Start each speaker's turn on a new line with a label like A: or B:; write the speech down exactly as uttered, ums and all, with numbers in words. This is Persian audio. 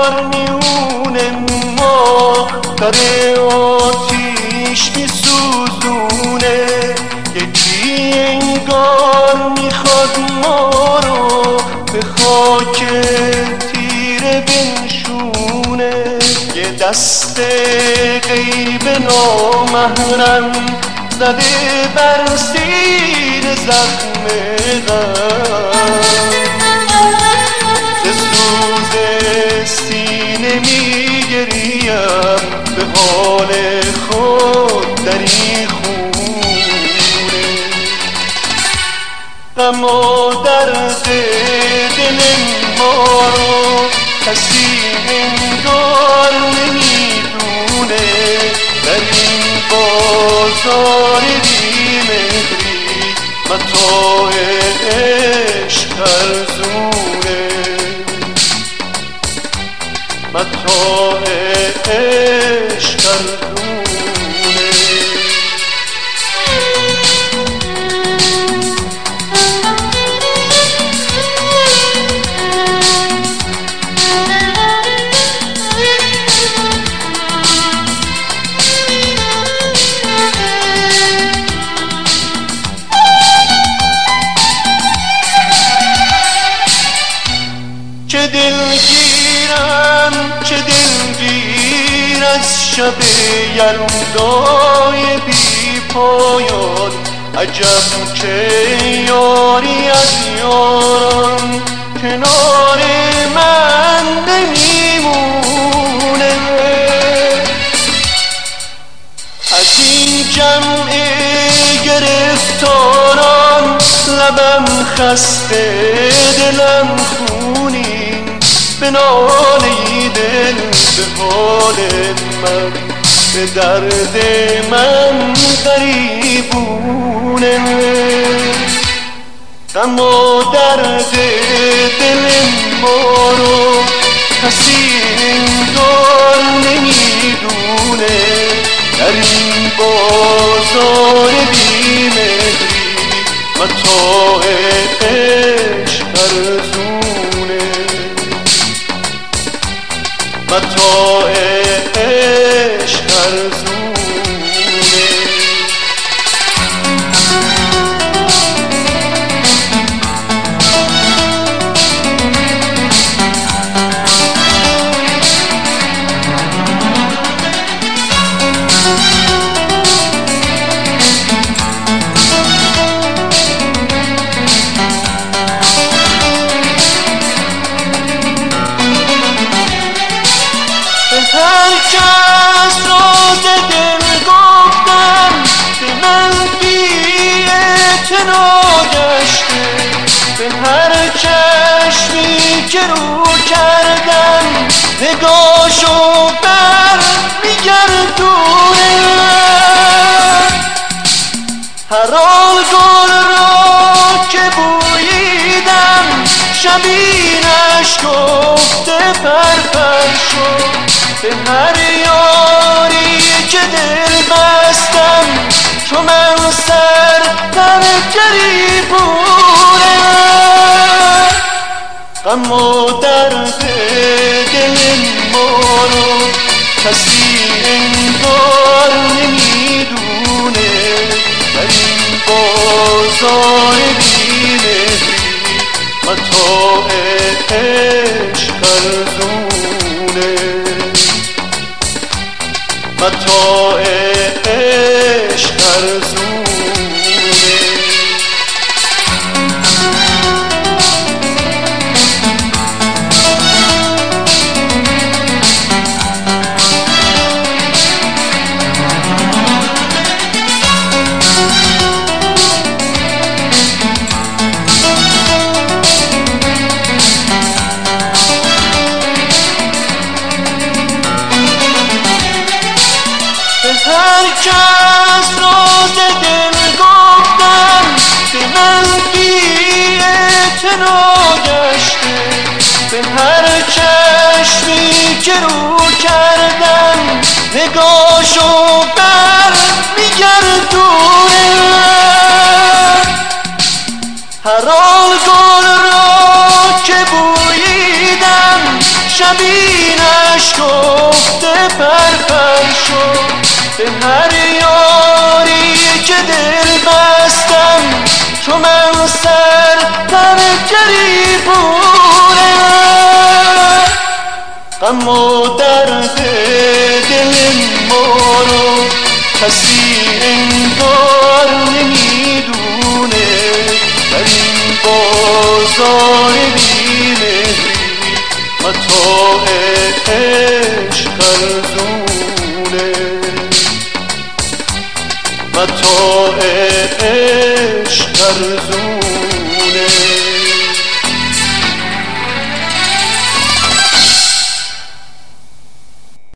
A: انگار میون ما داره آتیش میسوزونه، یکی انگار میخواد ما رو به خاک تیره بنشونه. یه دست غیب نامحرم زده بر سیر زخم غم، ز سوز سینه میگریم به حال خود در این خونه. غم و درد دل ما رو کسی انگار نمیدونه، در این بازار بیمهری متاع عشق ارزونه، متاع عشق ارزونه. چه دلگیرم چه دلگیر از شب یلدای بی پایان، عجب که یاری از یاران کنار من نمیمونه. از این جمع گرفتاران لبم خسته دلم خونین، به ناله دل به حال من، به درد من غریبونه. غم و درد دل ما رو کسی انگار نمیدونه، در این بازار بیمهری متاع عشق ارزونه، متاع عشق ارزونه. هر کس راز دل گفتم به من بی اعتنا گشته، به هر چشمی که رو کردم نگاشو بر میگردونه. هر آن گل را که بوییدم شبینش گفته پرپر شد، به هر یاری که دل بستم چو من سر در گریبونه. غم و درد دل ما رو کسی انگار نمیدونه، در این بازار بیمهری متاع عشق ارزونه، متاع عشق ارزونه. هر کس راز دل گفتم به من بی اعتنا گشته، به هر چشمی که رو کردم نگاشو بر میگردونه. هر آن گل را که بوییدم شبیه آشکفته پرپر شد به هر یاری که دل بستم، چو من سر در گریبونم. غم و درد دل ما رو کسی انگار نمیدونه، در این بازار بی‌مهری متاع عشق ارزونه، متاع عشق ارزونه.